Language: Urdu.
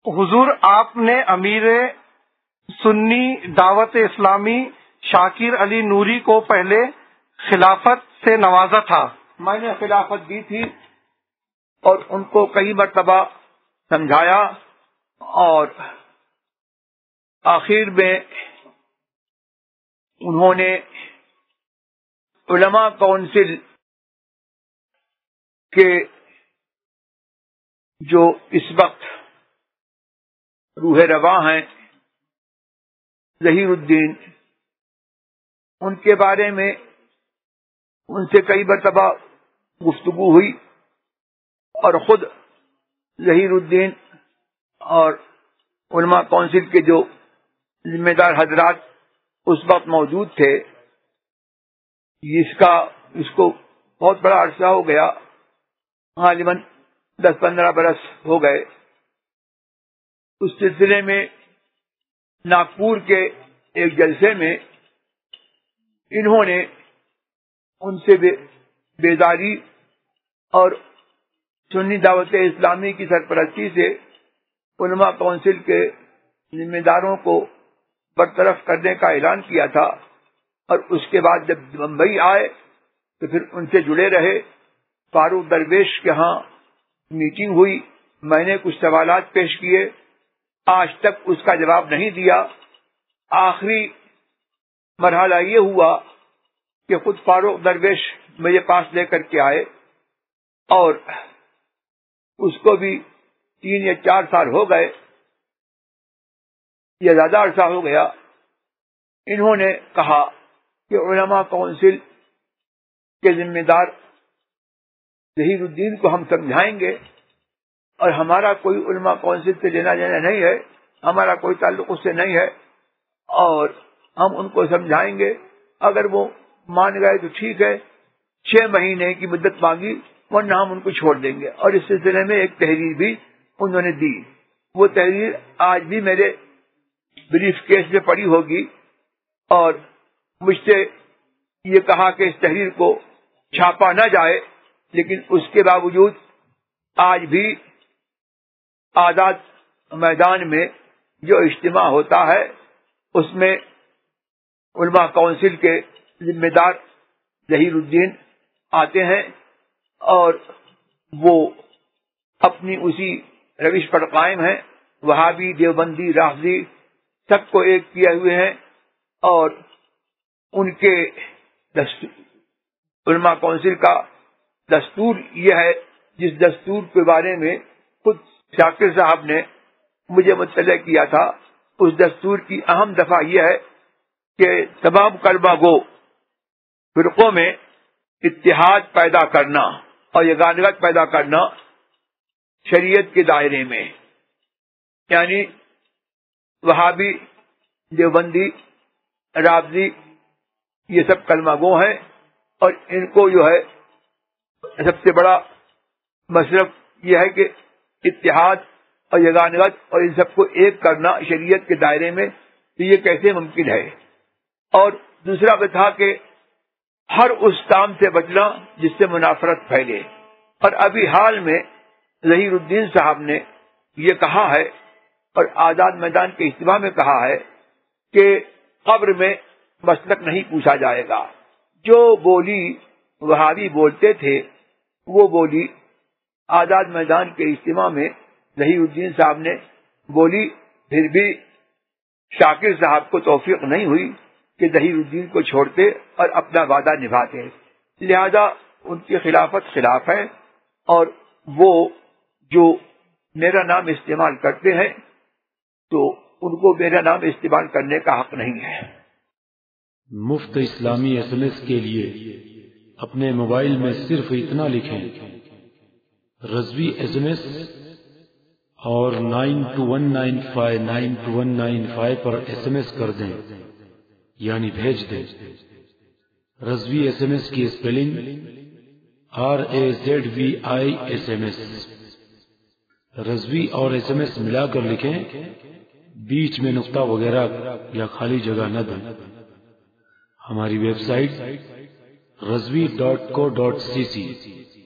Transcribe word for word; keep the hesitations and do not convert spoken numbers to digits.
حضور آپ نے امیر سنی دعوت اسلامی شاکر علی نوری کو پہلے خلافت سے نوازا تھا۔ میں نے خلافت دی تھی اور ان کو کئی مرتبہ سمجھایا، اور آخر میں انہوں نے علماء کونسل کے جو اس وقت روح رواں ہیں ظہیر الدین، ان کے بارے میں ان سے کئی مرتبہ گفتگو ہوئی، اور خود ظہیر الدین اور علماء کونسل کے جو ذمہ دار حضرات اس وقت موجود تھے، اس کا اس کو بہت بڑا عرصہ ہو گیا، غالباً دس پندرہ برس ہو گئے۔ اس سلسلے میں ناگپور کے ایک جلسے میں انہوں نے ان سے بیداری اور سنی دعوت اسلامی کی سرپرستی سے علماء کونسل کے ذمہ داروں کو برطرف کرنے کا اعلان کیا تھا، اور اس کے بعد جب بمبئی آئے تو پھر ان سے جڑے رہے۔ فاروق درویش کے ہاں میٹنگ ہوئی، میں نے کچھ سوالات پیش کیے، آج تک اس کا جواب نہیں دیا۔ آخری مرحلہ یہ ہوا کہ خود فاروق درویش میرے پاس لے کر کے آئے، اور اس کو بھی تین یا چار سال ہو گئے یا زیادہ عرصہ ہو گیا۔ انہوں نے کہا کہ علماء کونسل کے ذمہ دار ظہیر الدین کو ہم سمجھائیں گے، اور ہمارا کوئی علماء کونسل سے لینا دینا نہیں ہے، ہمارا کوئی تعلق اس سے نہیں ہے، اور ہم ان کو سمجھائیں گے، اگر وہ مان گئے تو ٹھیک ہے، چھ مہینے کی مدت مانگی، ورنہ ہم ان کو چھوڑ دیں گے۔ اور اس سلسلے میں ایک تحریر بھی انہوں نے دی، وہ تحریر آج بھی میرے بریف کیس میں پڑی ہوگی، اور مجھ سے یہ کہا کہ اس تحریر کو چھاپا نہ جائے، لیکن اس کے باوجود آج بھی آزاد میدان میں جو اجتماع ہوتا ہے اس میں علماء کونسل کے ذمہ دار ظہیر الدین آتے ہیں، اور وہ اپنی اسی روش پر قائم ہیں، وہابی، دیوبندی، رافضی سب کو ایک کیے ہوئے ہیں، اور ان کے علماء کونسل کا دستور یہ ہے، جس دستور کے بارے میں خود شاکر صاحب نے مجھے مطلع کیا تھا۔ اس دستور کی اہم دفعہ یہ ہے کہ تمام کلمہ گو فرقوں میں اتحاد پیدا کرنا اور یگانگت پیدا کرنا شریعت کے دائرے میں، یعنی وہابی، دیوبندی، رافضی یہ سب کلمہ گو ہیں، اور ان کو جو ہے سب سے بڑا مصرف یہ ہے کہ اتحاد اور یگانگت اور ان سب کو ایک کرنا شریعت کے دائرے میں، تو یہ کیسے ممکن ہے؟ اور دوسرا یہ تھا کہ ہر اس کام سے بچنا جس سے منافرت پھیلے۔ اور ابھی حال میں ظہیر الدین صاحب نے یہ کہا ہے، اور آزاد میدان کے اجتماع میں کہا ہے کہ قبر میں مسلک نہیں پوچھا جائے گا۔ جو بولی وہابی بولتے تھے وہ بولی آزاد میدان کے اجتماع میں ظہیر الدین صاحب نے بولی، پھر بھی شاکر صاحب کو توفیق نہیں ہوئی کہ ظہیر الدین کو چھوڑتے اور اپنا وعدہ نبھاتے، لہذا ان کی خلافت خلاف ہے، اور وہ جو میرا نام استعمال کرتے ہیں تو ان کو میرا نام استعمال کرنے کا حق نہیں ہے۔ مفت اسلامی ایس ایم ایس کے لیے اپنے موبائل میں صرف اتنا لکھیں رضوی ایس ایم ایس اور nine two one nine five nine two one nine five پر ایس ایم ایس کر دیں، یعنی بھیج دیں۔ رضوی ایس ایم ایس کی spelling R A Z V I S M S. Razvi اور ایس ایم ایس ملا کر لکھیں، بیچ میں نقطہ وغیرہ یا خالی جگہ نہ دیں۔ ہماری website Razvi dot co dot C سی